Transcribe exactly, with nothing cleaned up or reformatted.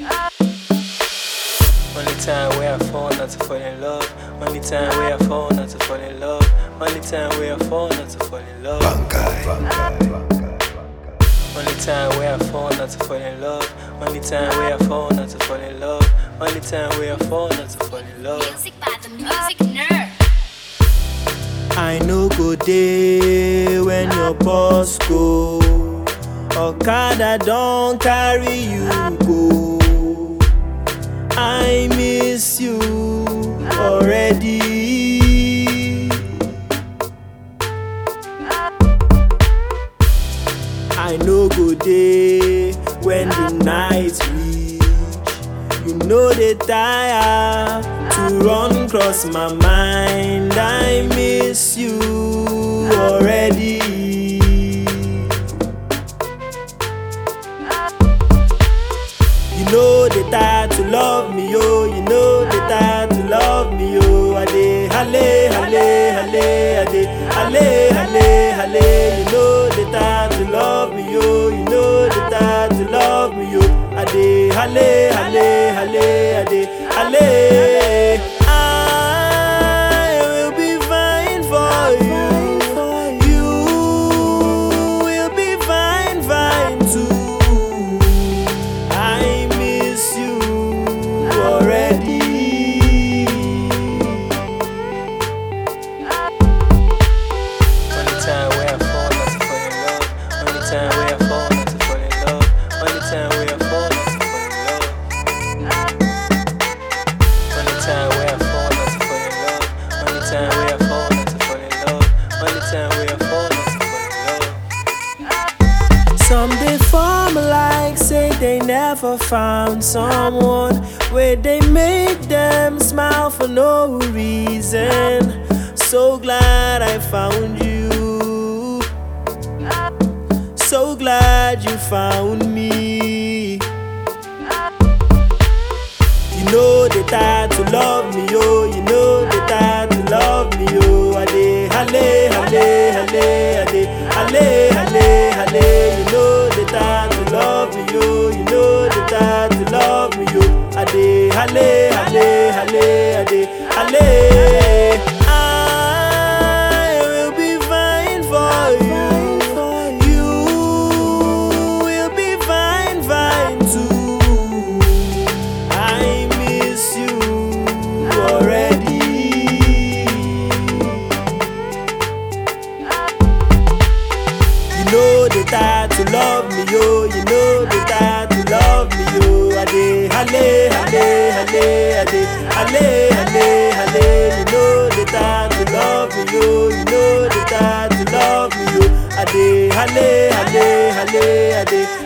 Only time where I fall not to fall in love. Only time where I fall not to fall in love. Only time where I fall not to fall in love. Only time where I fall not to fall in love. Only time where I fall not to fall in love. Only time where I fall not to fall in love. Music by the music nerd. I no go day when your boss go. Okada don't carry you go. I miss you already. I no go day when the night reach. You know they tire to run cross my mind. I miss you already. You know they tired to love me, yo. You know they tired to love me, yo. Ade, hale, hale, hale, ade, hale, hale, hale. You know they tired to love me, yo. You know they tired to love me, yo. Ade, hale, hale, hale, ade, hale. I will be fine for you. You will be fine, fine too. I miss you already. Only time where I fall not to fall in love. Only time where I fall not to fall in love. Only time where I fall not to fall in love. Only time where I fall not to fall in love. Only time where I fall not to fall in love. Only time where I fall not to fall in love. Some they form like say they never found someone where they make them smile for no reason. So glad I found you. So glad you found me. You know they tired to love me, yo. You know they tired to love me, yo. Ade, hale, hale, hale, ade, hale, hale, hale. You know they tired to love me, yo. You know they tired to love me, yo. Ade, hale, hale, hale, ade, hale. I will be fine for you. You will be fine, fine too. I miss you already. You know they tired to love me, yo. You know they tired to love me, yo. Ade, hale, hale, hale, ade, hale, hale, hale. You know they tired to love me, yo. You know they tired to love me, yo. Ade, hale, hale, hale, ade.